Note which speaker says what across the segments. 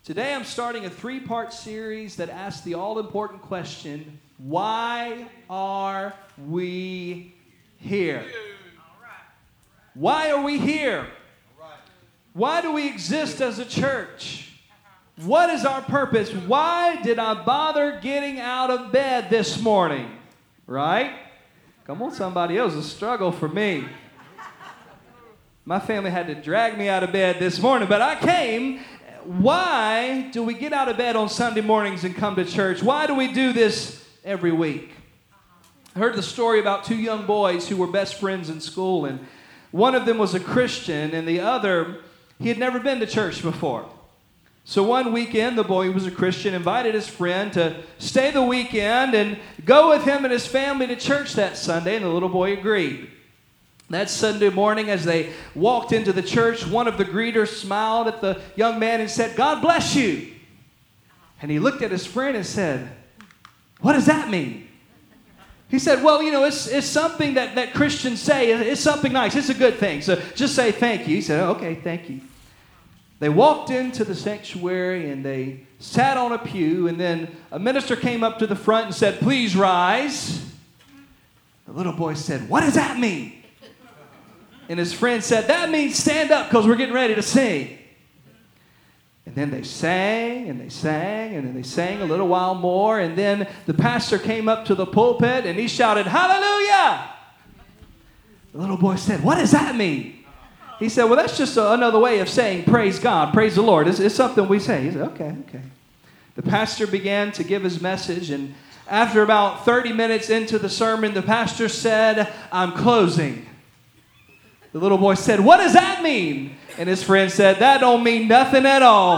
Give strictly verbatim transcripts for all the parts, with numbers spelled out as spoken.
Speaker 1: Today I'm starting a three-part series that asks the all-important question, why are we here? Why are we here? Why do we exist as a church? What is our purpose? Why did I bother getting out of bed this morning? Right? Come on, somebody else. It's a struggle for me. My family had to drag me out of bed this morning, but I came. Why do we get out of bed on Sunday mornings and come to church? Why do we do this every week? I heard the story about two young boys who were best friends in school, and one of them was a Christian, and the other, he had never been to church before. So one weekend, the boy who was a Christian invited his friend to stay the weekend and go with him and his family to church that Sunday, and the little boy agreed. That Sunday morning, as they walked into the church, one of the greeters smiled at the young man and said, "God bless you." And he looked at his friend and said, "What does that mean?" He said, "Well, you know, it's it's something that, that Christians say. It's something nice. It's a good thing. So just say thank you." He said, "Okay, thank you." They walked into the sanctuary and they sat on a pew, and then a minister came up to the front and said, "Please rise." The little boy said, "What does that mean?" And his friend said, "That means stand up because we're getting ready to sing." And then they sang and they sang and then they sang a little while more. And then the pastor came up to the pulpit and he shouted, "Hallelujah!" The little boy said, "What does that mean?" He said, "Well, that's just a, another way of saying praise God, praise the Lord. It's, it's something we say." He said, "Okay, okay." The pastor began to give his message, and after about thirty minutes into the sermon, the pastor said, "I'm closing." The little boy said, "What does that mean?" And his friend said, "That don't mean nothing at all."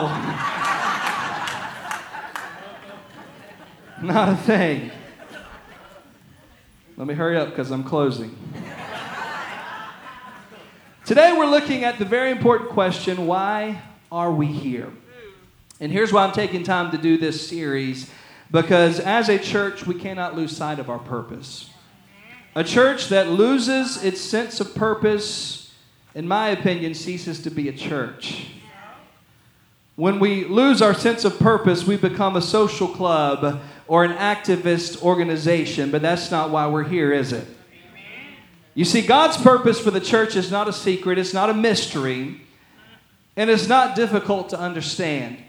Speaker 1: Not a thing. Let me hurry up because I'm closing. Today we're looking at the very important question, why are we here? And here's why I'm taking time to do this series, because as a church we cannot lose sight of our purpose. A church that loses its sense of purpose, in my opinion, ceases to be a church. When we lose our sense of purpose, we become a social club or an activist organization, but that's not why we're here, is it? You see, God's purpose for the church is not a secret, it's not a mystery, and it's not difficult to understand.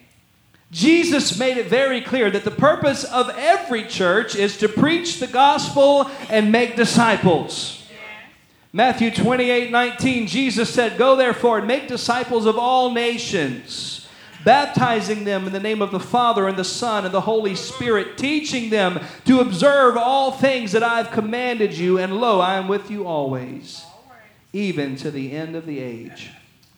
Speaker 1: Jesus made it very clear that the purpose of every church is to preach the gospel and make disciples. Matthew twenty-eight nineteen, Jesus said, "Go therefore and make disciples of all nations, baptizing them in the name of the Father and the Son and the Holy Spirit, teaching them to observe all things that I have commanded you, and lo, I am with you always, even to the end of the age."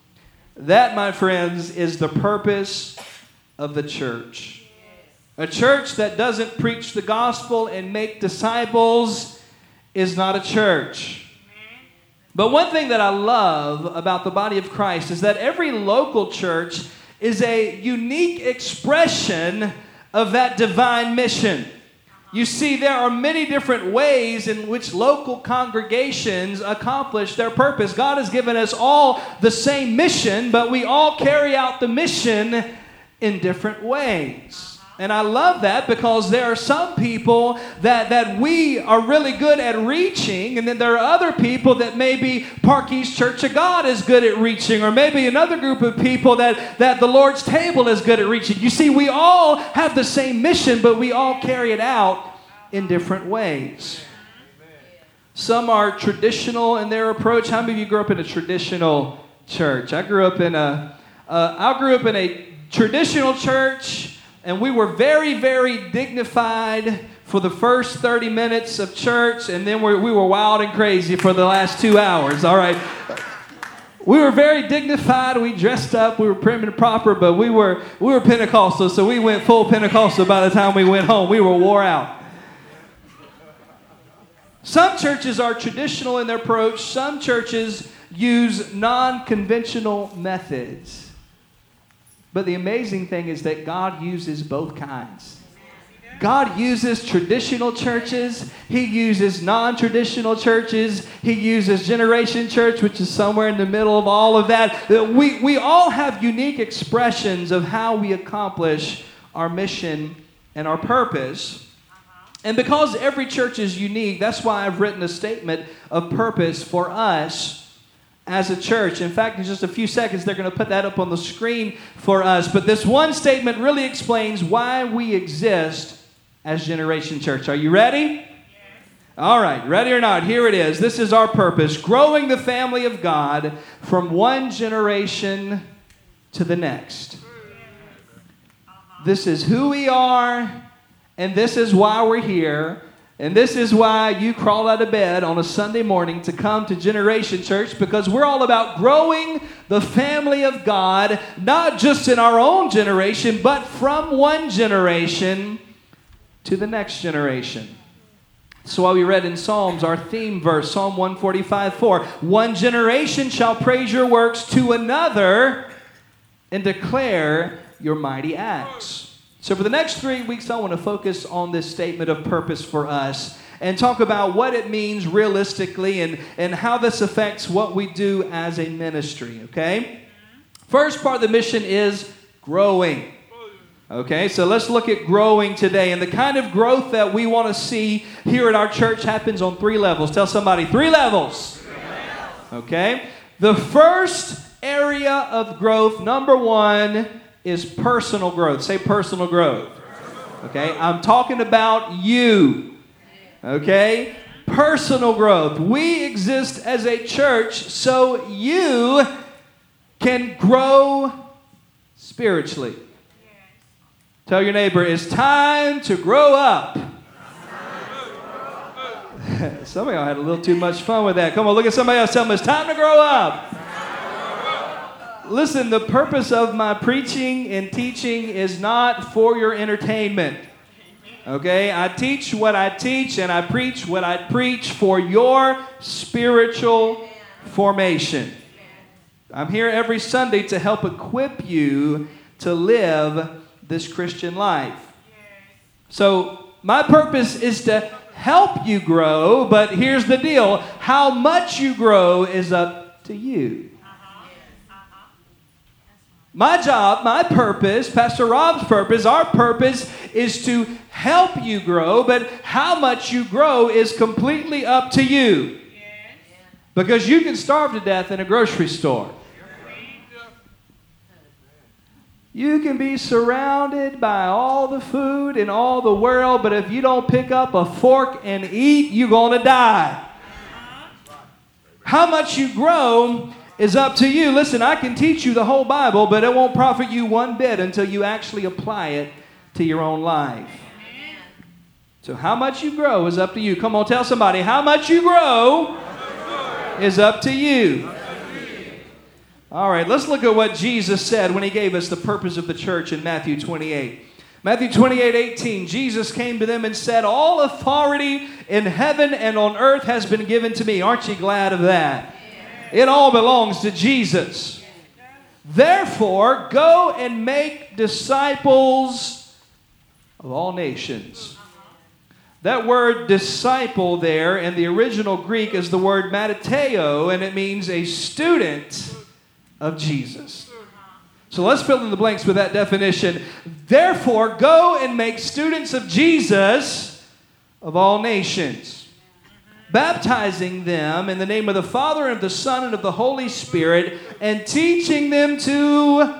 Speaker 1: That, my friends, is the purpose of the church. A church that doesn't preach the gospel and make disciples is not a church. But one thing that I love about the body of Christ is that every local church is a unique expression of that divine mission. You see, there are many different ways in which local congregations accomplish their purpose. God has given us all the same mission, but we all carry out the mission in different ways. And I love that because there are some people that, that we are really good at reaching, and then there are other people that maybe Park East Church of God is good at reaching, or maybe another group of people that, that the Lord's Table is good at reaching. You see, we all have the same mission, but we all carry it out in different ways. Some are traditional in their approach. How many of you grew up in a traditional church? I grew up in a, uh, I grew up in a traditional church, and we were very, very dignified for the first thirty minutes of church, and then we we were wild and crazy for the last two hours, all right? We were very dignified, we dressed up, we were prim and proper, but we were we were Pentecostal, so we went full Pentecostal by the time we went home. We were wore out. Some churches are traditional in their approach. Some churches use non-conventional methods. But the amazing thing is that God uses both kinds. God uses traditional churches. He uses non-traditional churches. He uses Generation Church, which is somewhere in the middle of all of that. We, we all have unique expressions of how we accomplish our mission and our purpose. And because every church is unique, that's why I've written a statement of purpose for us as a church. In fact, in just a few seconds, they're going to put that up on the screen for us. But this one statement really explains why we exist as Generation Church. Are you ready? Yes. All right, ready or not, here it is. This is our purpose: growing the family of God from one generation to the next. This is who we are, and this is why we're here. And this is why you crawl out of bed on a Sunday morning to come to Generation Church, because we're all about growing the family of God, not just in our own generation, but from one generation to the next generation. So while we read in Psalms, our theme verse, Psalm one forty-five four, one generation shall praise your works to another and declare your mighty acts. So for the next three weeks, I want to focus on this statement of purpose for us and talk about what it means realistically and, and how this affects what we do as a ministry, okay? First part of the mission is growing. Okay, so let's look at growing today. And the kind of growth that we want to see here at our church happens on three levels. Tell somebody, three levels. Three levels. Okay, the first area of growth, number one, is personal growth. Say personal growth. Okay, I'm talking about you. Okay, personal growth. We exist as a church so you can grow spiritually. Tell your neighbor, it's time to grow up. Some of y'all had a little too much fun with that. Come on, look at somebody else. Tell them it's time to grow up. Listen, the purpose of my preaching and teaching is not for your entertainment. Okay? I teach what I teach and I preach what I preach for your spiritual formation. I'm here every Sunday to help equip you to live this Christian life. So my purpose is to help you grow, but here's the deal. How much you grow is up to you. My job, my purpose, Pastor Rob's purpose, our purpose is to help you grow, but how much you grow is completely up to you. Because you can starve to death in a grocery store. You can be surrounded by all the food in all the world, but if you don't pick up a fork and eat, you're going to die. How much you grow is up to you. Listen, I can teach you the whole Bible, but it won't profit you one bit until you actually apply it to your own life. So how much you grow is up to you. Come on, tell somebody, how much you grow is up to you. All right, let's look at what Jesus said when he gave us the purpose of the church in Matthew twenty-eight. Matthew twenty-eight eighteen, Jesus came to them and said, all authority in heaven and on earth has been given to me. Aren't you glad of that? It all belongs to Jesus. Therefore, go and make disciples of all nations. That word disciple there in the original Greek is the word matateo, and it means a student of Jesus. So let's fill in the blanks with that definition. Therefore, go and make students of Jesus of all nations, baptizing them in the name of the Father and of the Son and of the Holy Spirit, and teaching them to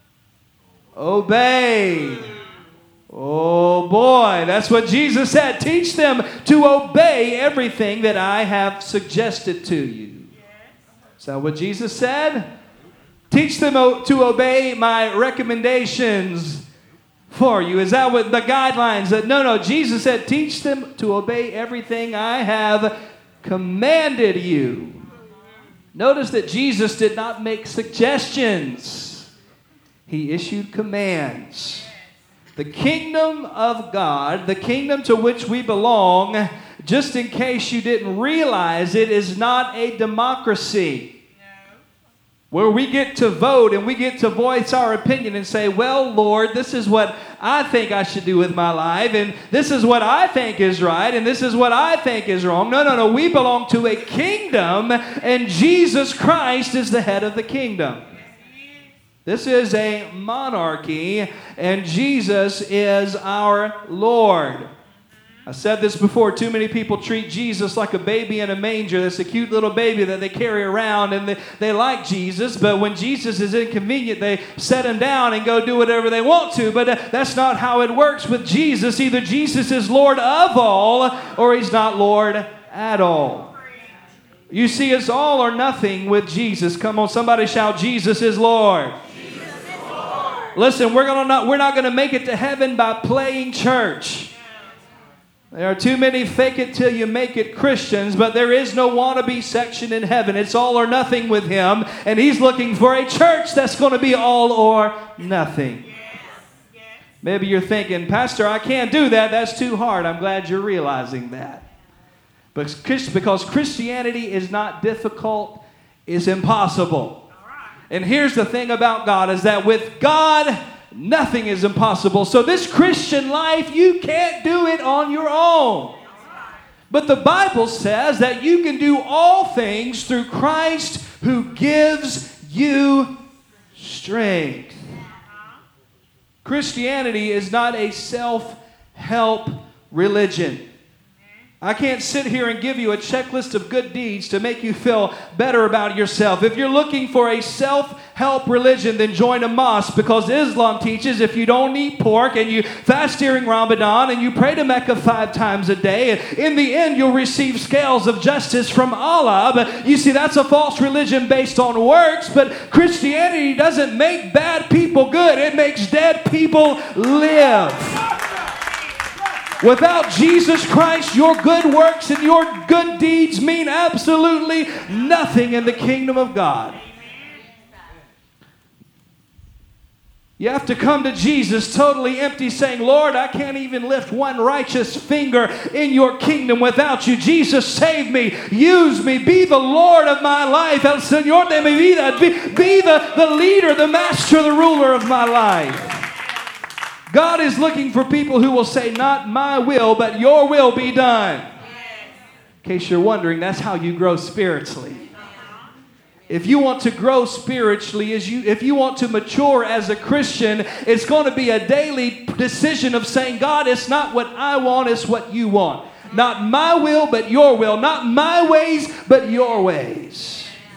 Speaker 1: obey. Oh boy, that's what Jesus said. Teach them to obey everything that I have suggested to you. Is that what Jesus said? Teach them to obey my recommendations for you. Is that what the guidelines? That no, no, Jesus said, teach them to obey everything I have commanded you. Notice that Jesus did not make suggestions. He issued commands. The kingdom of God, the kingdom to which we belong, just in case you didn't realize it, is not a democracy. where we get to vote and we get to voice our opinion and say, well, Lord, this is what I think I should do with my life, and this is what I think is right, and this is what I think is wrong. No, no, no. We belong to a kingdom, and Jesus Christ is the head of the kingdom. This is a monarchy, and Jesus is our Lord. I said this before, too many people treat Jesus like a baby in a manger. That's a cute little baby that they carry around, and they, they like Jesus, but when Jesus is inconvenient, they set him down and go do whatever they want to. But uh, that's not how it works with Jesus. Either Jesus is Lord of all, or he's not Lord at all. You see, it's all or nothing with Jesus. Come on, somebody shout, Jesus is Lord. Jesus is Lord. Listen, we're gonna not, we're not going to make it to heaven by playing church. There are too many fake it till you make it Christians, but there is no wannabe section in heaven. It's all or nothing with him, and he's looking for a church that's going to be all or nothing. Maybe you're thinking, Pastor, I can't do that. That's too hard. I'm glad you're realizing that. But because Christianity is not difficult, it's impossible. And here's the thing about God is that with God, nothing is impossible. So this Christian life, you can't do it on your own. But the Bible says that you can do all things through Christ who gives you strength. Christianity is not a self-help religion. I can't sit here and give you a checklist of good deeds to make you feel better about yourself. If you're looking for a self-help religion, then join a mosque, because Islam teaches if you don't eat pork and you fast during Ramadan and you pray to Mecca five times a day, in the end you'll receive scales of justice from Allah. But you see, that's a false religion based on works, but Christianity doesn't make bad people good. It makes dead people live. Without Jesus Christ, your good works and your good deeds mean absolutely nothing in the kingdom of God. You have to come to Jesus totally empty, saying, Lord, I can't even lift one righteous finger in your kingdom without you. Jesus, save me. Use me. Be the Lord of my life. El Señor de mi vida. Be, be the, the leader, the master, the ruler of my life. God is looking for people who will say, not my will, but your will be done. In case you're wondering, that's how you grow spiritually. If you want to grow spiritually, as you, if you want to mature as a Christian, it's going to be a daily decision of saying, God, it's not what I want, it's what you want. Not my will, but your will. Not my ways, but your ways.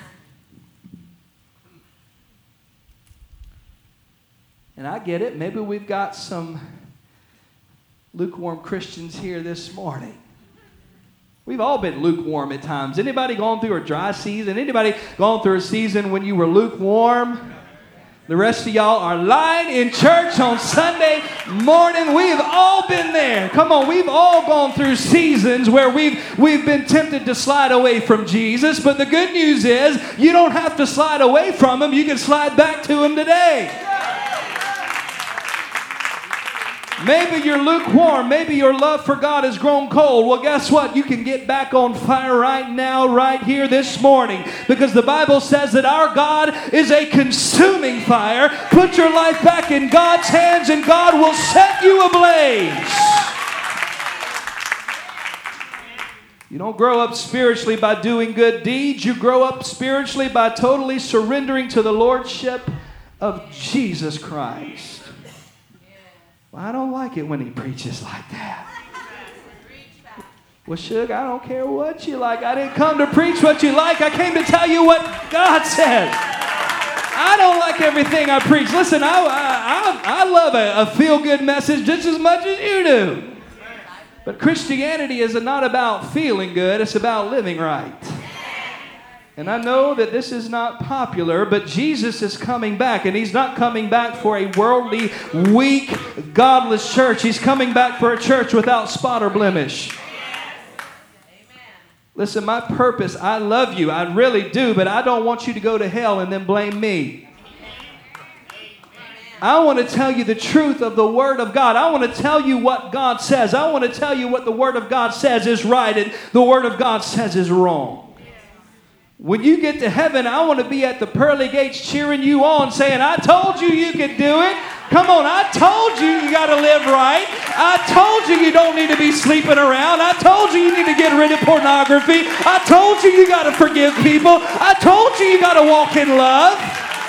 Speaker 1: And I get it. Maybe we've got some lukewarm Christians here this morning. We've all been lukewarm at times. Anybody gone through a dry season? Anybody gone through a season when you were lukewarm? The rest of y'all are lying in church on Sunday morning. We've all been there. Come on, we've all gone through seasons where we've, we've been tempted to slide away from Jesus. But the good news is you don't have to slide away from him. You can slide back to him today. Maybe you're lukewarm. Maybe your love for God has grown cold. Well, guess what? You can get back on fire right now, right here this morning. Because the Bible says that our God is a consuming fire. Put your life back in God's hands and God will set you ablaze. You don't grow up spiritually by doing good deeds. You grow up spiritually by totally surrendering to the lordship of Jesus Christ. I don't like it when he preaches like that. Well, Suge, I don't care what you like. I didn't come to preach what you like. I came to tell you what God says. I don't like everything I preach. Listen, I, I, I love a, a feel-good message just as much as you do. But Christianity is not about feeling good. It's about living right. And I know that this is not popular, but Jesus is coming back. And he's not coming back for a worldly, weak, godless church. He's coming back for a church without spot or blemish. Listen, my purpose, I love you. I really do. But I don't want you to go to hell and then blame me. I want to tell you the truth of the Word of God. I want to tell you what God says. I want to tell you what the Word of God says is right and the Word of God says is wrong. When you get to heaven, I want to be at the pearly gates cheering you on, saying, I told you you could do it. Come on, I told you you got to live right. I told you you don't need to be sleeping around. I told you you need to get rid of pornography. I told you you got to forgive people. I told you you got to walk in love.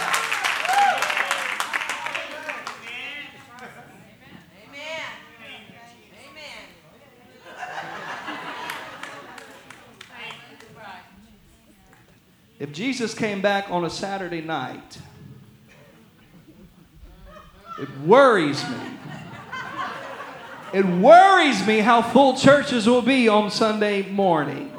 Speaker 1: If Jesus came back on a Saturday night, it worries me. It worries me how full churches will be on Sunday morning.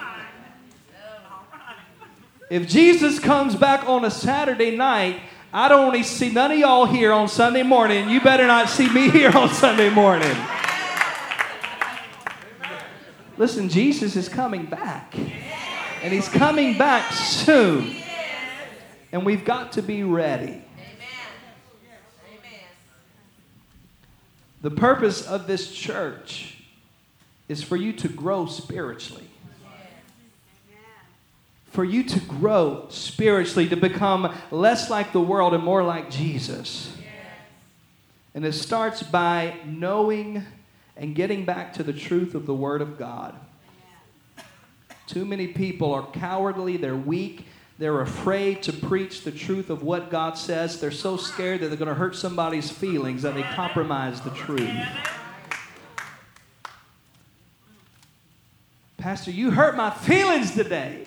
Speaker 1: If Jesus comes back on a Saturday night, I don't want to see none of y'all here on Sunday morning. You better not see me here on Sunday morning. Listen, Jesus is coming back. And He's coming back soon. And we've got to be ready. The purpose of this church is for you to grow spiritually. For you to grow spiritually, to become less like the world and more like Jesus. And it starts by knowing and getting back to the truth of the Word of God. Too many people are cowardly, they're weak, they're afraid to preach the truth of what God says. They're so scared that they're going to hurt somebody's feelings that they compromise the truth. Pastor, you hurt my feelings today.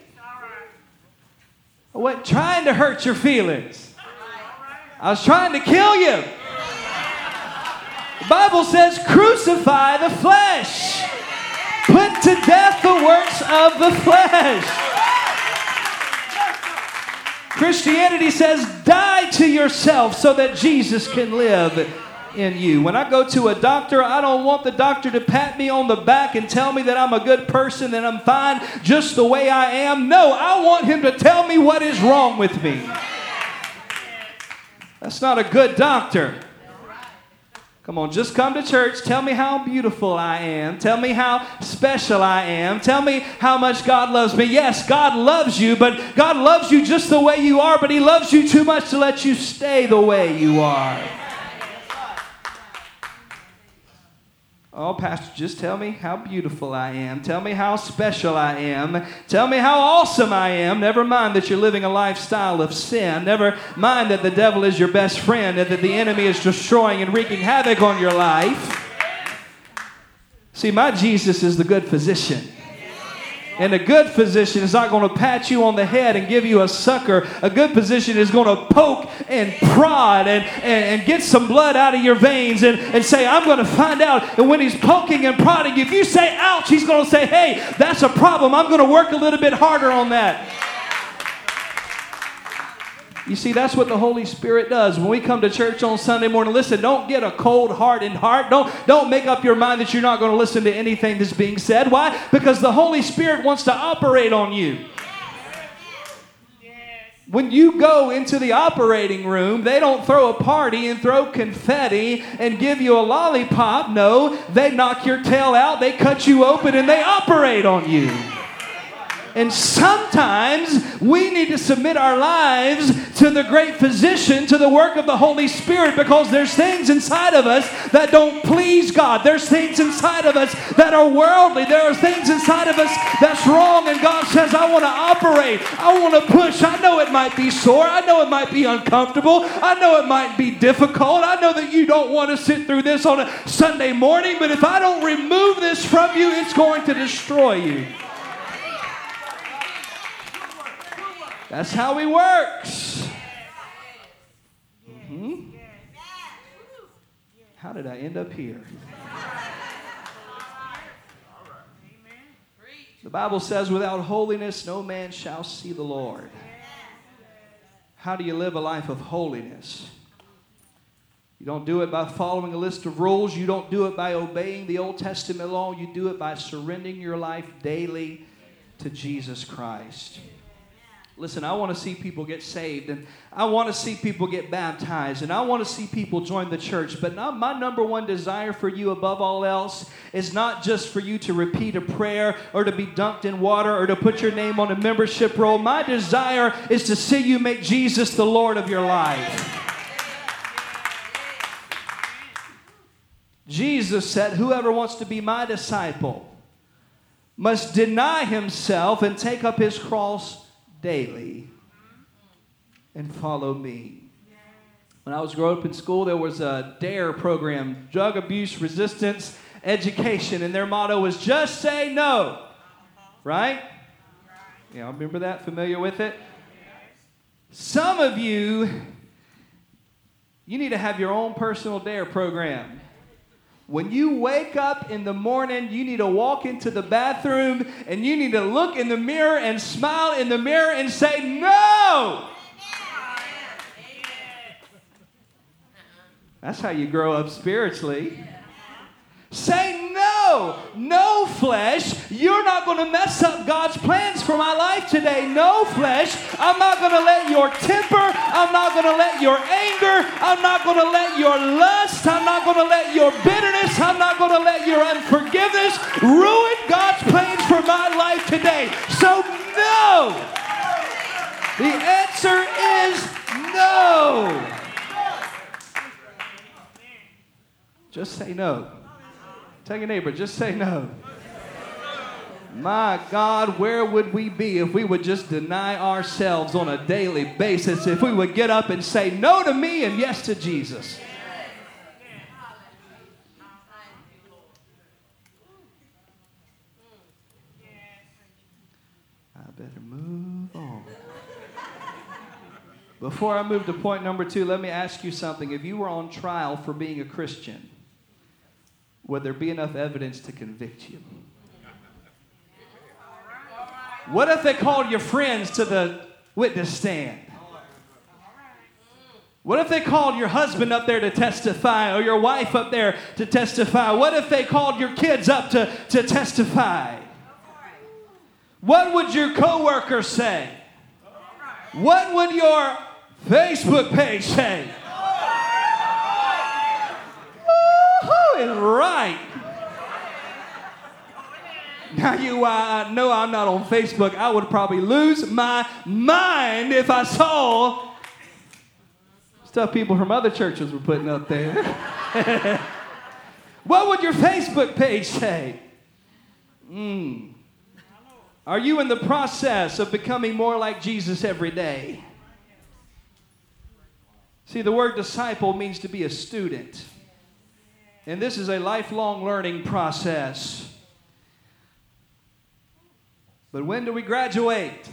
Speaker 1: I wasn't trying to hurt your feelings. I was trying to kill you. The Bible says, crucify the flesh. Put to death the works of the flesh. Christianity says, die to yourself so that Jesus can live in you. When I go to a doctor, I don't want the doctor to pat me on the back and tell me that I'm a good person, that I'm fine just the way I am. No, I want him to tell me what is wrong with me. That's not a good doctor. Come on, just come to church. Tell me how beautiful I am. Tell me how special I am. Tell me how much God loves me. Yes, God loves you, but God loves you just the way you are, but He loves you too much to let you stay the way you are. Oh, Pastor, just tell me how beautiful I am. Tell me how special I am. Tell me how awesome I am. Never mind that you're living a lifestyle of sin. Never mind that the devil is your best friend and that the enemy is destroying and wreaking havoc on your life. See, my Jesus is the good physician. And a good physician is not going to pat you on the head and give you a sucker. A good physician is going to poke and prod and, and, and get some blood out of your veins and, and say, I'm going to find out. And when he's poking and prodding you, if you say, ouch, he's going to say, hey, that's a problem. I'm going to work a little bit harder on that. You see, that's what the Holy Spirit does. When we come to church on Sunday morning, listen, don't get a cold heart and heart. Don't, don't make up your mind that you're not going to listen to anything that's being said. Why? Because the Holy Spirit wants to operate on you. When you go into the operating room, they don't throw a party and throw confetti and give you a lollipop. No, they knock your tail out, they cut you open, and they operate on you. And sometimes we need to submit our lives to the great physician, to the work of the Holy Spirit, because there's things inside of us that don't please God. There's things inside of us that are worldly. There are things inside of us that's wrong, and God says, I want to operate. I want to push. I know it might be sore. I know it might be uncomfortable. I know it might be difficult. I know that you don't want to sit through this on a Sunday morning, but if I don't remove this from you, it's going to destroy you. That's how He works. Mm-hmm. How did I end up here? The Bible says, without holiness, no man shall see the Lord. How do you live a life of holiness? You don't do it by following a list of rules. You don't do it by obeying the Old Testament law. You do it by surrendering your life daily to Jesus Christ. Listen, I want to see people get saved, and I want to see people get baptized, and I want to see people join the church. But not, my number one desire for you above all else is not just for you to repeat a prayer or to be dunked in water or to put your name on a membership roll. My desire is to see you make Jesus the Lord of your life. Jesus said, whoever wants to be my disciple must deny himself and take up his cross daily and follow me. When I was growing up in school, there was a DARE program, Drug Abuse Resistance Education, and their motto was just say no. Right? Yeah, remember that? Familiar with it? Some of you, you need to have your own personal DARE program. When you wake up in the morning, you need to walk into the bathroom and you need to look in the mirror and smile in the mirror and say, no! That's how you grow up spiritually. Say no! No flesh. You're not going to mess up God's plans for my life today. No flesh. I'm not going to let your temper. I'm not going to let your anger. I'm not going to let your lust. I'm not going to let your bitterness. I'm not going to let your unforgiveness ruin God's plans for my life today. So no! The answer is no. Just say no. Tell your neighbor, just say no. My God, where would we be if we would just deny ourselves on a daily basis? If we would get up and say no to me and yes to Jesus. I better move on. Before I move to point number two, let me ask you something. If you were on trial for being a Christian, would there be enough evidence to convict you? What if they called your friends to the witness stand? What if they called your husband up there to testify or your wife up there to testify? What if they called your kids up to, to testify? What would your coworkers say? What would your Facebook page say? Is right. Now you uh, know I'm not on Facebook. I would probably lose my mind if I saw stuff people from other churches were putting up there. What would your Facebook page say? Mm. Are you in the process of becoming more like Jesus every day? See, the word disciple means to be a student. And this is a lifelong learning process. But when do we graduate?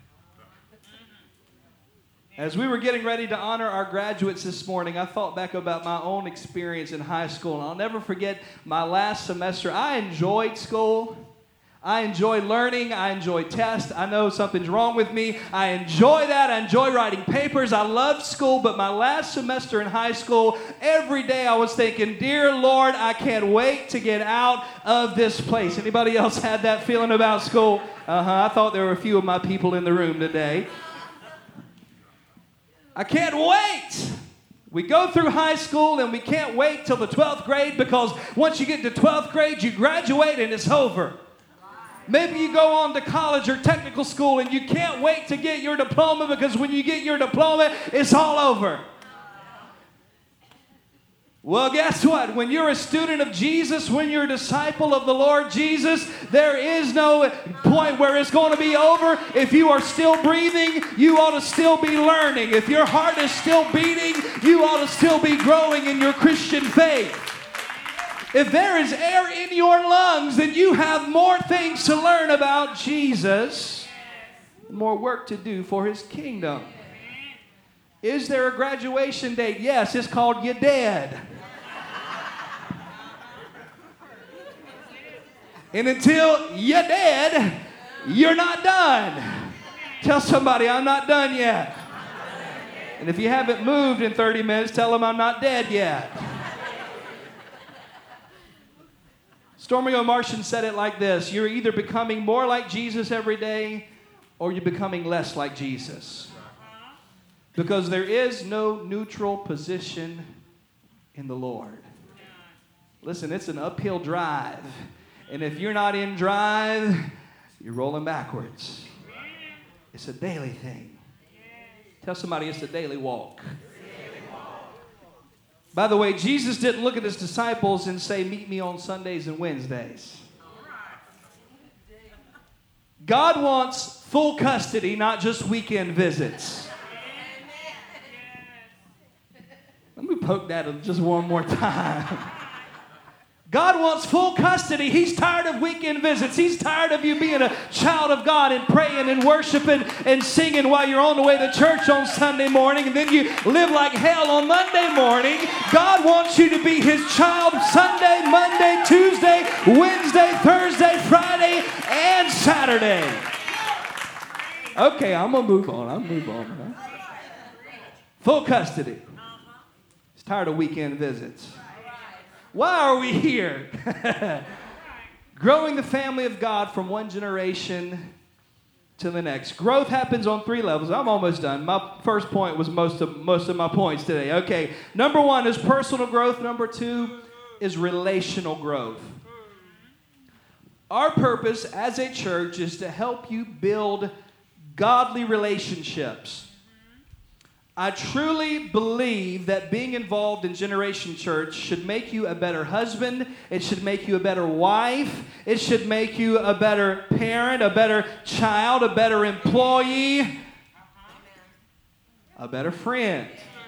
Speaker 1: As we were getting ready to honor our graduates this morning, I thought back about my own experience in high school. And I'll never forget my last semester. I enjoyed school. I enjoy learning. I enjoy tests. I know something's wrong with me. I enjoy that. I enjoy writing papers. I loved school, but my last semester in high school, every day I was thinking, dear Lord, I can't wait to get out of this place. Anybody else had that feeling about school? Uh-huh. I thought there were a few of my people in the room today. I can't wait. We go through high school and we can't wait till the twelfth grade because once you get to twelfth grade, you graduate and it's over. Maybe you go on to college or technical school and you can't wait to get your diploma because when you get your diploma, it's all over. Well, guess what? When you're a student of Jesus, when you're a disciple of the Lord Jesus, there is no point where it's going to be over. If you are still breathing, you ought to still be learning. If your heart is still beating, you ought to still be growing in your Christian faith. If there is air in your lungs, then you have more things to learn about Jesus, more work to do for His kingdom. Is there a graduation date? Yes, it's called You're Dead. And until you're dead, you're not done. Tell somebody, I'm not done yet. And if you haven't moved in thirty minutes, tell them I'm not dead yet. Stormy O'Martian said it like this: you're either becoming more like Jesus every day or you're becoming less like Jesus. Because there is no neutral position in the Lord. Listen, it's an uphill drive. And if you're not in drive, you're rolling backwards. It's a daily thing. Tell somebody it's a daily walk. By the way, Jesus didn't look at his disciples and say, meet me on Sundays and Wednesdays. God wants full custody, not just weekend visits. Let me poke that just one more time. God wants full custody. He's tired of weekend visits. He's tired of you being a child of God and praying and worshiping and singing while you're on the way to church on Sunday morning, and then you live like hell on Monday morning. God wants you to be his child Sunday, Monday, Tuesday, Wednesday, Thursday, Friday, and Saturday. Okay, I'm going to move on. I'm going to move on. Huh? Full custody. He's tired of weekend visits. Why are we here? Growing the family of God from one generation to the next. Growth happens on three levels. I'm almost done. My first point was most of most of my points today. Okay, number one is personal growth. Number two is relational growth. Our purpose as a church is to help you build godly relationships. I truly believe that being involved in Generation Church should make you a better husband. It should make you a better wife. It should make you a better parent, a better child, a better employee, a better friend.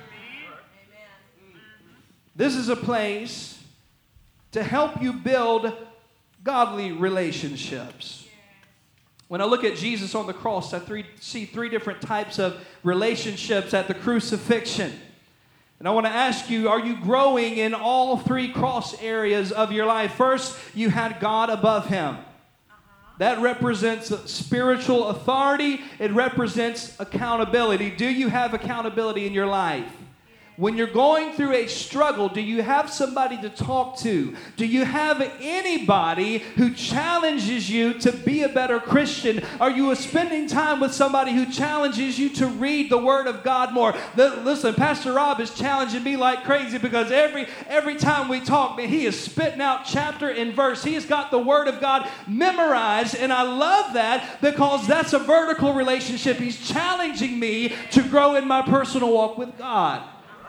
Speaker 1: This is a place to help you build godly relationships. When I look at Jesus on the cross, I three, see three different types of relationships at the crucifixion. And I want to ask you, are you growing in all three cross areas of your life? First, you had God above him. That represents spiritual authority. It represents accountability. Do you have accountability in your life? When you're going through a struggle, do you have somebody to talk to? Do you have anybody who challenges you to be a better Christian? Are you spending time with somebody who challenges you to read the Word of God more? Listen, Pastor Rob is challenging me like crazy because every every time we talk, man, he is spitting out chapter and verse. He has got the Word of God memorized, and I love that because that's a vertical relationship. He's challenging me to grow in my personal walk with God.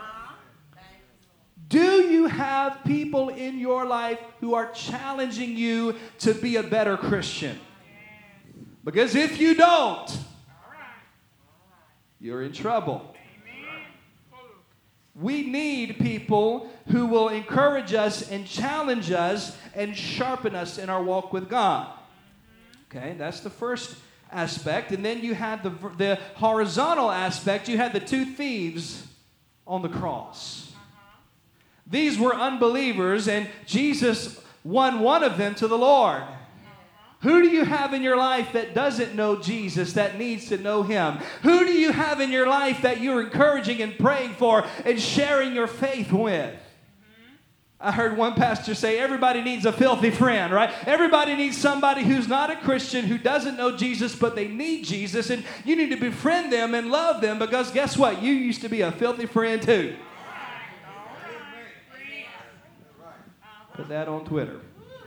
Speaker 1: Do you have people in your life who are challenging you to be a better Christian? Because if you don't, you're in trouble. We need people who will encourage us and challenge us and sharpen us in our walk with God. Okay, that's the first aspect. And then you had the, the horizontal aspect. You had the two thieves on the cross. These were unbelievers, and Jesus won one of them to the Lord. Who do you have in your life that doesn't know Jesus, that needs to know him? Who do you have in your life that you're encouraging and praying for and sharing your faith with? I heard one pastor say everybody needs a filthy friend, right? Everybody needs somebody who's not a Christian, who doesn't know Jesus, but they need Jesus, and you need to befriend them and love them because guess what? You used to be a filthy friend too. Put that on Twitter.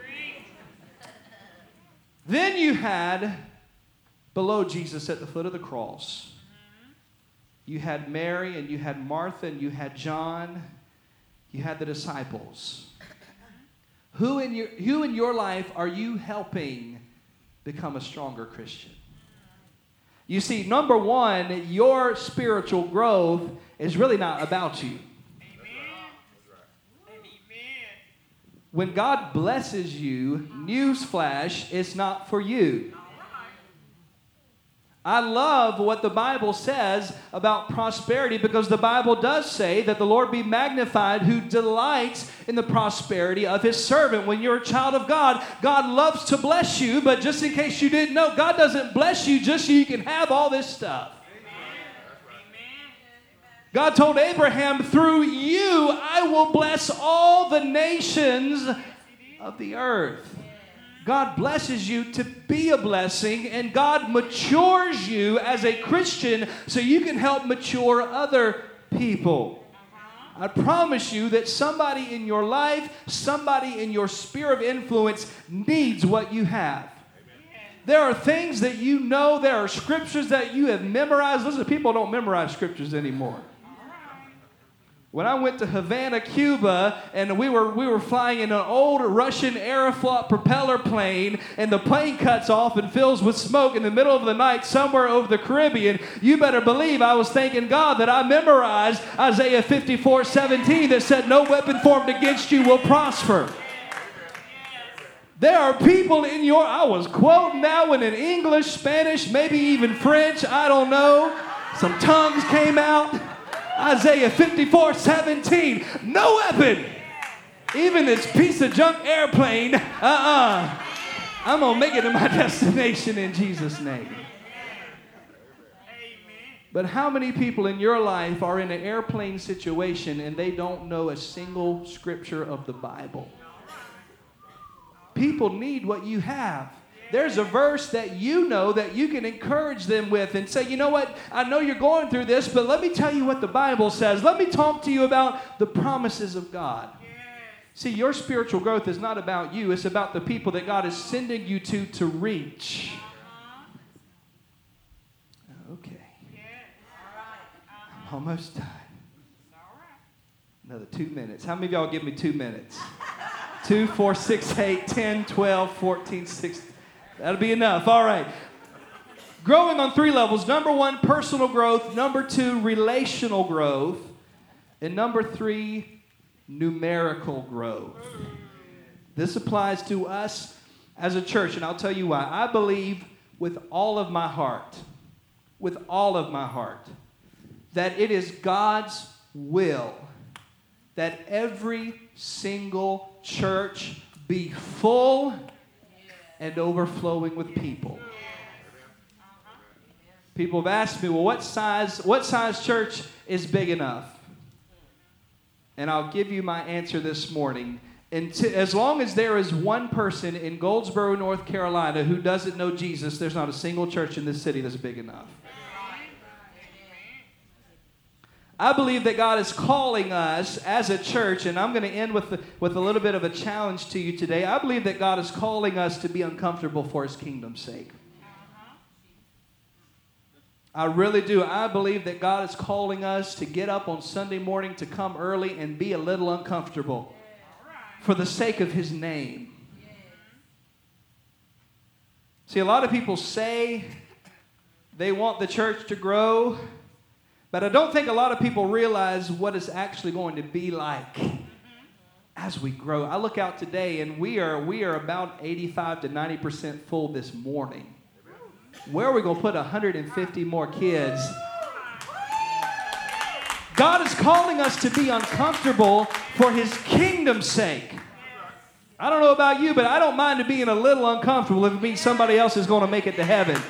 Speaker 1: Then you had below Jesus at the foot of the cross, you had Mary and you had Martha and you had John. You had the disciples. Who in your, who in your life are you helping become a stronger Christian? You see, number one, your spiritual growth is really not about you. When God blesses you, newsflash, it's not for you. I love what the Bible says about prosperity because the Bible does say that the Lord be magnified who delights in the prosperity of his servant. When you're a child of God, God loves to bless you, but just in case you didn't know, God doesn't bless you just so you can have all this stuff. God told Abraham, through you I will bless all the nations of the earth. God blesses you to be a blessing, and God matures you as a Christian so you can help mature other people. I promise you that somebody in your life, somebody in your sphere of influence needs what you have. There are things that you know, there are scriptures that you have memorized. Listen, people don't memorize scriptures anymore. When I went to Havana, Cuba, and we were we were flying in an old Russian Aeroflot propeller plane, and the plane cuts off and fills with smoke in the middle of the night somewhere over the Caribbean, you better believe I was thanking God that I memorized Isaiah fifty-four seventeen that said, "No weapon formed against you will prosper." There are people in your, I was quoting that one in English, Spanish, maybe even French, I don't know. Some tongues came out. Isaiah fifty-four seventeen, no weapon. Even this piece of junk airplane, uh-uh. I'm going to make it to my destination in Jesus' name. But how many people in your life are in an airplane situation and they don't know a single scripture of the Bible? People need what you have. There's a verse that you know that you can encourage them with and say, you know what, I know you're going through this, but let me tell you what the Bible says. Let me talk to you about the promises of God. See, your spiritual growth is not about you. It's about the people that God is sending you to to reach. Okay. I'm almost done. Another two minutes. How many of y'all give me two minutes? Two, four, six, eight, ten, twelve, fourteen, sixteen. That'll be enough. All right. Growing on three levels. Number one, personal growth. Number two, relational growth. And number three, numerical growth. This applies to us as a church, and I'll tell you why. I believe with all of my heart, with all of my heart, that it is God's will that every single church be full and overflowing with people. People have asked me, well, what size, what size church is big enough? And I'll give you my answer this morning. And to, as long as there is one person in Goldsboro, North Carolina who doesn't know Jesus, there's not a single church in this city that's big enough. I believe that God is calling us as a church, and I'm going to end with, the, with a little bit of a challenge to you today. I believe that God is calling us to be uncomfortable for His kingdom's sake. I really do. I believe that God is calling us to get up on Sunday morning, to come early and be a little uncomfortable for the sake of His name. See, a lot of people say they want the church to grow, but I don't think a lot of people realize what it's actually going to be like as we grow. I look out today, and we are we are about eighty-five to ninety percent full this morning. Where are we going to put one hundred fifty more kids? God is calling us to be uncomfortable for His kingdom's sake. I don't know about you, but I don't mind being a little uncomfortable if it means somebody else is going to make it to heaven.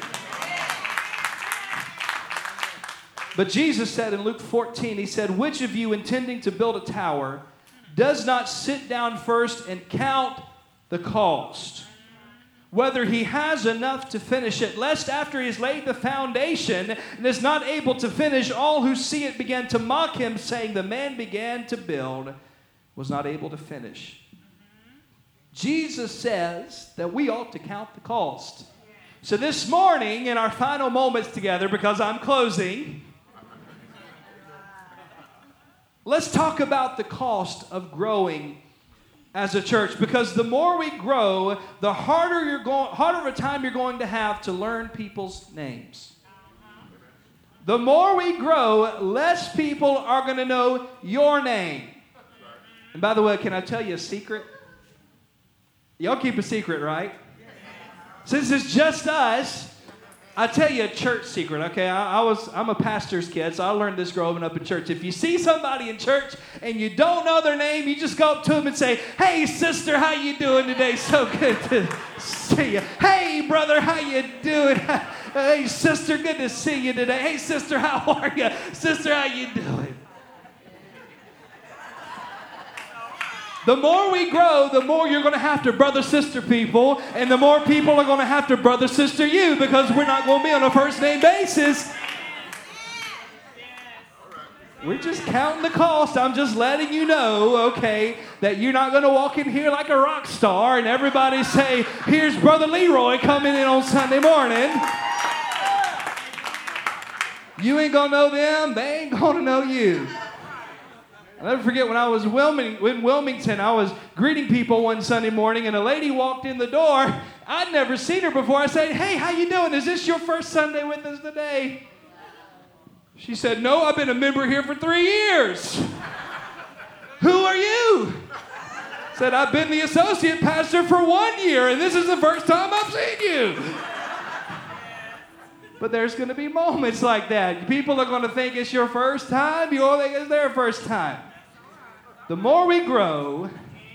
Speaker 1: But Jesus said in Luke fourteen, He said, which of you intending to build a tower does not sit down first and count the cost, whether he has enough to finish it, lest after he has laid the foundation and is not able to finish, all who see it begin to mock him, saying, the man began to build, was not able to finish. Jesus says that we ought to count the cost. So this morning, in our final moments together, because I'm closing, let's talk about the cost of growing as a church, because the more we grow, the harder you're going, harder of a time you're going to have to learn people's names. The more we grow, less people are going to know your name. And by the way, can I tell you a secret? Y'all keep a secret, right? Since it's just us, I tell you a church secret, okay? I, I was, I'm a pastor's kid, so I learned this growing up in church. If you see somebody in church and you don't know their name, you just go up to them and say, hey, sister, how you doing today? So good to see you. Hey, brother, how you doing? Hey, sister, good to see you today. Hey, sister, how are you? Sister, how you doing? The more we grow, the more you're going to have to brother-sister people, and the more people are going to have to brother-sister you, because we're not going to be on a first-name basis. We're just counting the cost. I'm just letting you know, okay, that you're not going to walk in here like a rock star and everybody say, here's Brother Leroy coming in on Sunday morning. You ain't going to know them. They ain't going to know you. I'll never forget when I was Wilming- in Wilmington, I was greeting people one Sunday morning, and a lady walked in the door. I'd never seen her before. I said, hey, how you doing? Is this your first Sunday with us today? She said, no, I've been a member here for three years. Who are you? Said, I've been the associate pastor for one year, and this is the first time I've seen you. But there's going to be moments like that. People are going to think it's your first time. You'll think it's their first time. The more we grow,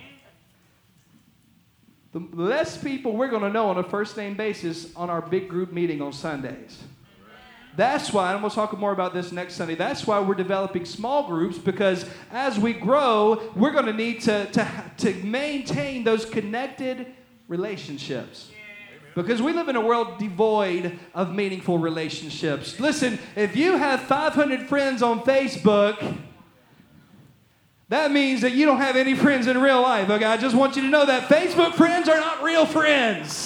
Speaker 1: the less people we're going to know on a first-name basis on our big group meeting on Sundays. That's why, and I'm going to talk more about this next Sunday, that's why we're developing small groups, because as we grow, we're going to need to, to, to maintain those connected relationships. Because we live in a world devoid of meaningful relationships. Listen, if you have five hundred friends on Facebook, that means that you don't have any friends in real life. Okay, I just want you to know that Facebook friends are not real friends.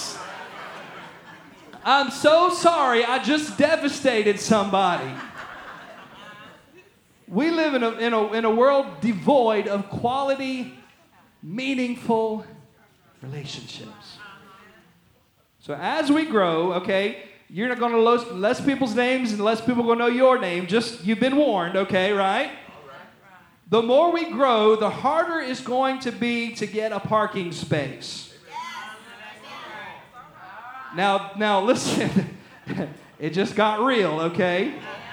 Speaker 1: I'm so sorry, I just devastated somebody. We live in a, in a, in a world devoid of quality, meaningful relationships. So as we grow, okay, you're not going to lose less people's names and less people are going to know your name. Just, you've been warned, okay, right? The more we grow, the harder it's going to be to get a parking space. Now, now listen, it just got real, okay?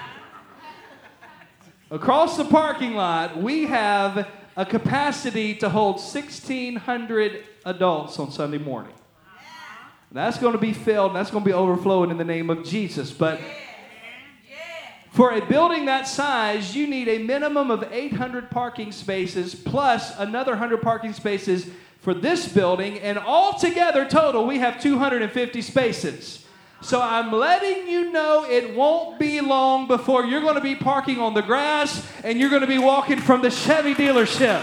Speaker 1: Across the parking lot, we have a capacity to hold sixteen hundred adults on Sunday morning. That's going to be filled, and that's going to be overflowing in the name of Jesus. But for a building that size, you need a minimum of eight hundred parking spaces plus another one hundred parking spaces for this building, and altogether total, we have two hundred fifty spaces. So I'm letting you know it won't be long before you're going to be parking on the grass and you're going to be walking from the Chevy dealership.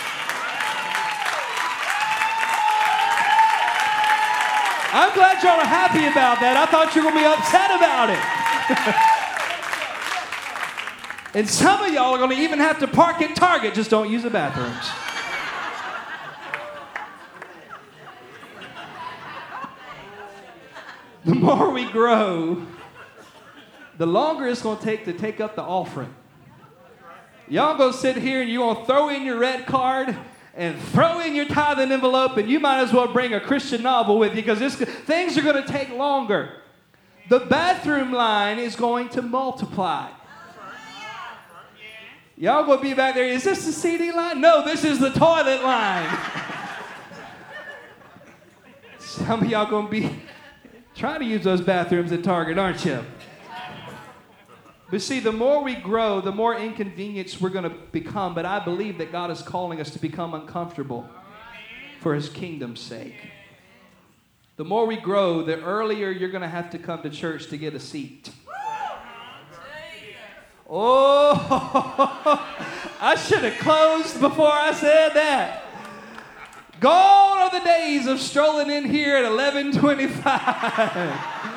Speaker 1: I'm glad y'all are happy about that. I thought you were going to be upset about it. And some of y'all are going to even have to park at Target. Just don't use the bathrooms. The more we grow, the longer it's going to take to take up the offering. Y'all going to sit here and you're going to throw in your red card and throw in your tithing envelope, and you might as well bring a Christian novel with you, because this, things are going to take longer. The bathroom line is going to multiply. Y'all going to be back there, is this the C D line? No, this is the toilet line. Some of y'all going to be trying to use those bathrooms at Target, aren't you? But see, the more we grow, the more inconvenienced we're going to become. But I believe that God is calling us to become uncomfortable for His kingdom's sake. The more we grow, the earlier you're going to have to come to church to get a seat. Oh, I should have closed before I said that. Gone are the days of strolling in here at eleven twenty-five.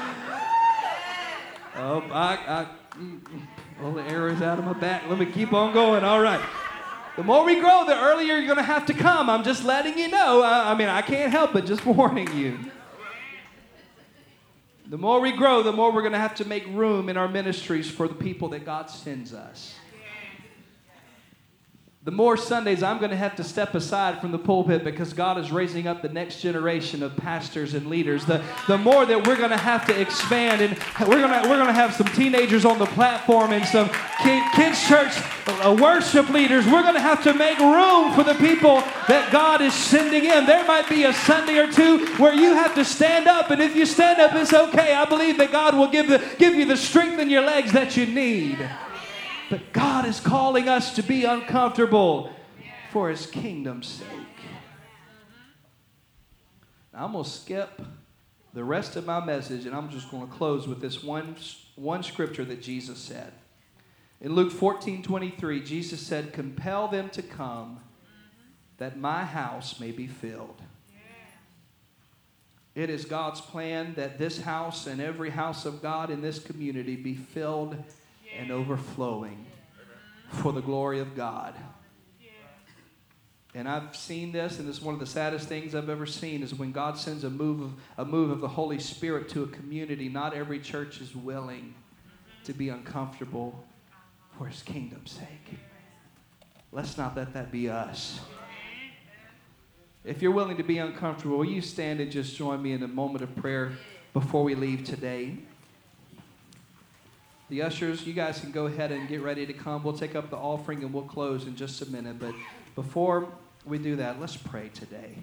Speaker 1: Oh, I, I, all the arrows out of my back. Let me keep on going. All right. The more we grow, the earlier you're going to have to come. I'm just letting you know. I, I mean, I can't help it. Just warning you. The more we grow, the more we're going to have to make room in our ministries for the people that God sends us. The more Sundays I'm going to have to step aside from the pulpit because God is raising up the next generation of pastors and leaders. The, the more that we're going to have to expand, and we're going to we're going to have some teenagers on the platform and some kid, kids church uh, worship leaders. We're going to have to make room for the people that God is sending in. There might be a Sunday or two where you have to stand up, and if you stand up, it's okay. I believe that God will give the give you the strength in your legs that you need. But God is calling us to be uncomfortable for His kingdom's sake. Now, I'm going to skip the rest of my message, and I'm just going to close with this one, one scripture that Jesus said. In Luke fourteen twenty-three, Jesus said, "Compel them to come, that my house may be filled." It is God's plan that this house and every house of God in this community be filled and overflowing for the glory of God. And I've seen this, and it's one of the saddest things I've ever seen, is when God sends a move of, a move of the Holy Spirit to a community, not every church is willing to be uncomfortable for His kingdom's sake. Let's not let that be us. If you're willing to be uncomfortable, will you stand and just join me in a moment of prayer before we leave today? The ushers, you guys can go ahead and get ready to come. We'll take up the offering and we'll close in just a minute. But before we do that, let's pray today.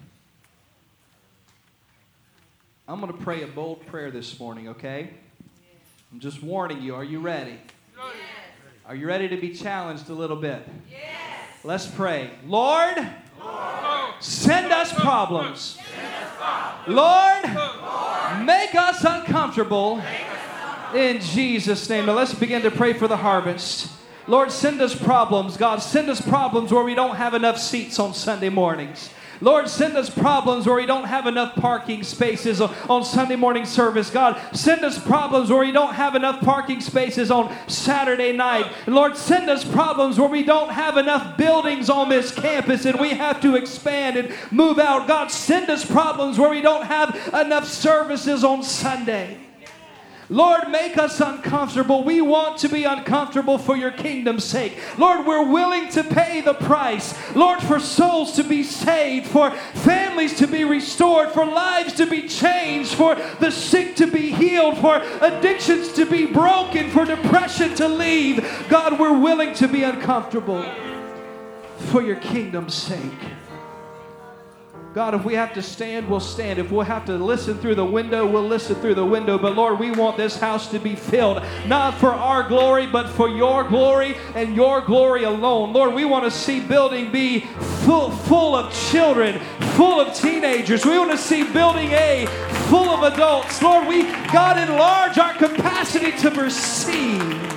Speaker 1: I'm going to pray a bold prayer this morning, okay? I'm just warning you. Are you ready?
Speaker 2: Yes.
Speaker 1: Are you ready to be challenged a little bit?
Speaker 2: Yes.
Speaker 1: Let's pray. Lord,
Speaker 2: Lord,
Speaker 1: send us problems.
Speaker 2: send us problems.
Speaker 1: Lord,
Speaker 2: Lord,
Speaker 1: make us uncomfortable.
Speaker 2: make us uncomfortable.
Speaker 1: In Jesus' name. Now let's begin to pray for the harvest. Lord, send us problems. God, send us problems where we don't have enough seats on Sunday mornings. Lord, send us problems where we don't have enough parking spaces on Sunday morning service. God, send us problems where we don't have enough parking spaces on Saturday night. And Lord, send us problems where we don't have enough buildings on this campus and we have to expand and move out. God, send us problems where we don't have enough services on Sunday. Lord, make us uncomfortable. We want to be uncomfortable for your kingdom's sake. Lord, we're willing to pay the price. Lord, for souls to be saved, for families to be restored, for lives to be changed, for the sick to be healed, for addictions to be broken, for depression to leave. God, we're willing to be uncomfortable for your kingdom's sake. God, if we have to stand, we'll stand. If we'll have to listen through the window, we'll listen through the window. But Lord, we want this house to be filled, not for our glory, but for your glory and your glory alone. Lord, we want to see building be full, full of children, full of teenagers. We want to see building A full of adults. Lord, we, God, enlarge our capacity to receive.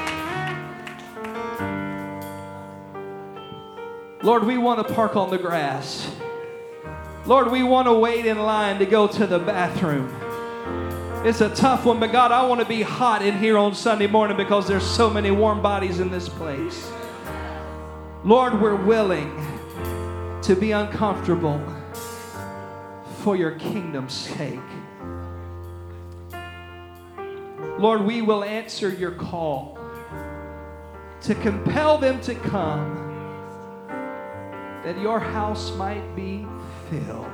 Speaker 1: Lord, we want to park on the grass. Lord, we want to wait in line to go to the bathroom. It's a tough one, but God, I want to be hot in here on Sunday morning because there's so many warm bodies in this place. Lord, we're willing to be uncomfortable for your kingdom's sake. Lord, we will answer your call to compel them to come, that your house might be filled.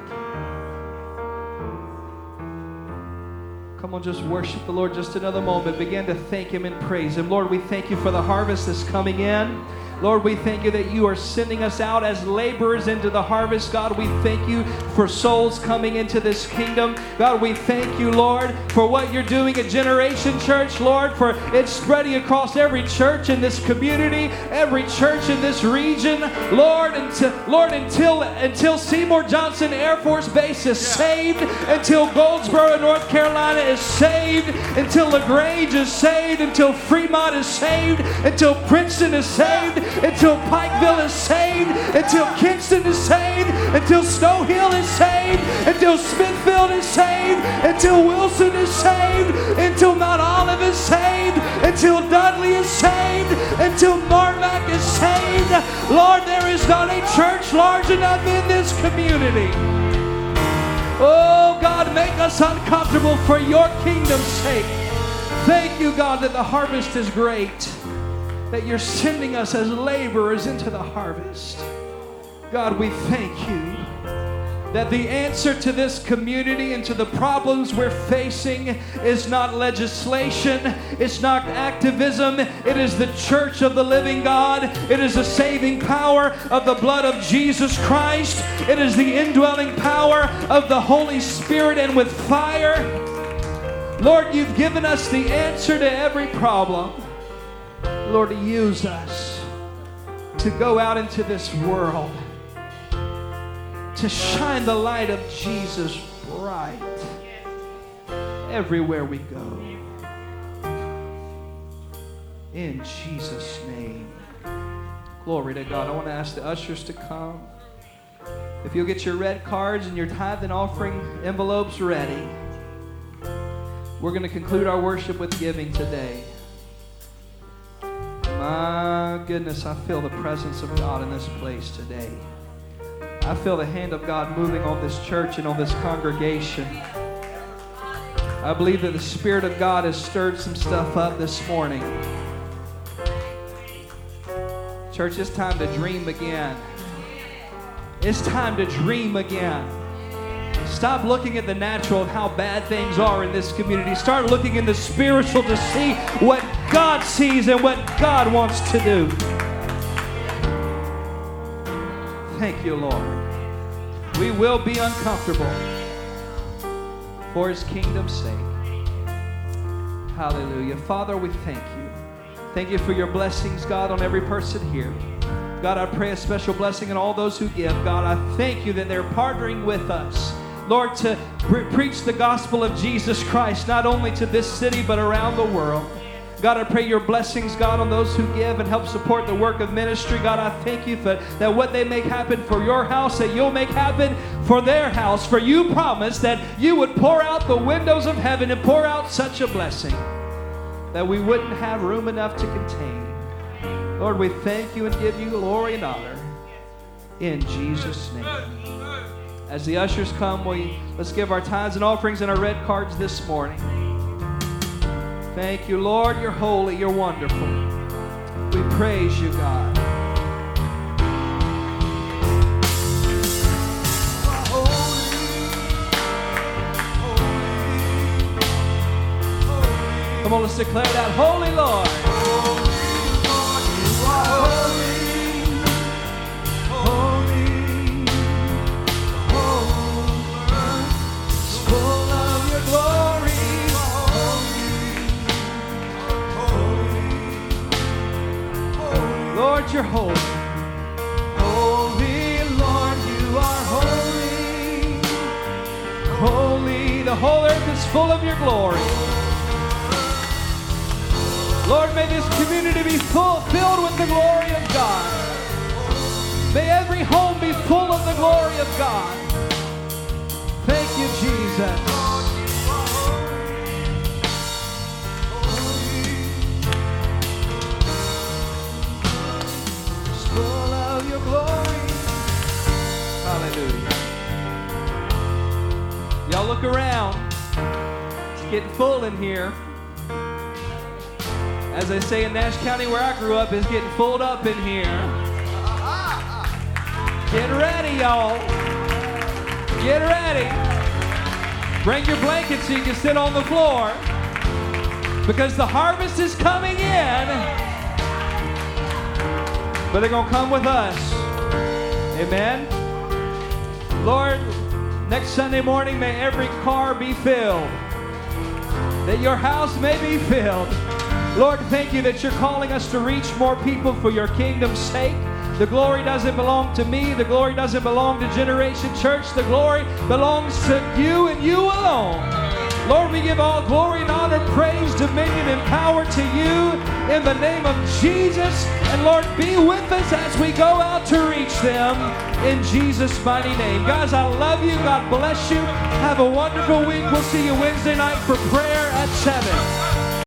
Speaker 1: Come on, just worship the Lord just another moment. Begin to thank Him and praise Him. Lord, we thank you for the harvest that's coming in. Lord, we thank you that you are sending us out as laborers into the harvest. God, we thank you for souls coming into this kingdom. God, we thank you, Lord, for what you're doing at Generation Church, Lord, for it's spreading across every church in this community, every church in this region. Lord, until, Lord, until, until Seymour Johnson Air Force Base is saved, until Goldsboro, North Carolina is saved, until LaGrange is saved, until Fremont is saved, until Princeton is saved, until Pikeville is saved, until Kinston is saved, until Snow Hill is saved, until Smithfield is saved, until Wilson is saved, until Mount Olive is saved, until Dudley is saved, until Marmac is saved. Lord, there is not a church large enough in this community. Oh, God, make us uncomfortable for your kingdom's sake. Thank you, God, that the harvest is great, that you're sending us as laborers into the harvest. God, we thank you that the answer to this community and to the problems we're facing is not legislation, it's not activism, it is the church of the living God. It is the saving power of the blood of Jesus Christ. It is the indwelling power of the Holy Spirit and with fire. Lord, you've given us the answer to every problem. Lord, use us to go out into this world to shine the light of Jesus bright everywhere we go. In Jesus' name. Glory to God. I want to ask the ushers to come. If you'll get your red cards and your tithe and offering envelopes ready, we're going to conclude our worship with giving today. My goodness, I feel the presence of God in this place today. I feel the hand of God moving on this church and on this congregation. I believe that the Spirit of God has stirred some stuff up this morning. Church, it's time to dream again. It's time to dream again. Stop looking at the natural of how bad things are in this community. Start looking in the spiritual to see what God sees and what God wants to do. Thank you, Lord. We will be uncomfortable for His kingdom's sake. Hallelujah. Father, we thank you. Thank you for your blessings, God, on every person here. God, I pray a special blessing on all those who give. God, I thank you that they're partnering with us, Lord, to pre- preach the gospel of Jesus Christ, not only to this city, but around the world. God, I pray your blessings, God, on those who give and help support the work of ministry. God, I thank you for that what they make happen for your house, that you'll make happen for their house. For you promised that you would pour out the windows of heaven and pour out such a blessing that we wouldn't have room enough to contain. Lord, we thank you and give you glory and honor in Jesus' name. As the ushers come, we let's give our tithes and offerings and our red cards this morning. Thank you, Lord. You're holy. You're wonderful. We praise you, God. Come on, let's declare that. Holy Lord. Lord, you're holy. Holy Lord, you are holy. Holy, the whole earth is full of your glory. Lord, may this community be full, filled with the glory of God. May every home be full of the glory of God. Thank you, Jesus. Full of your glory. Hallelujah. Y'all look around. It's getting full in here. As they say in Nash County where I grew up, it's getting filled up in here. Get ready, y'all. Get ready. Bring your blankets so you can sit on the floor, because the harvest is coming in. But they're going to come with us. Amen. Lord, next Sunday morning, may every car be filled. That your house may be filled. Lord, thank you that you're calling us to reach more people for your kingdom's sake. The glory doesn't belong to me. The glory doesn't belong to Generation Church. The glory belongs to you and you alone. Lord, we give all glory and honor, praise, dominion, and power to you in the name of Jesus. And Lord, be with us as we go out to reach them in Jesus' mighty name. Guys, I love you. God bless you. Have a wonderful week. We'll see you Wednesday night for prayer at seven.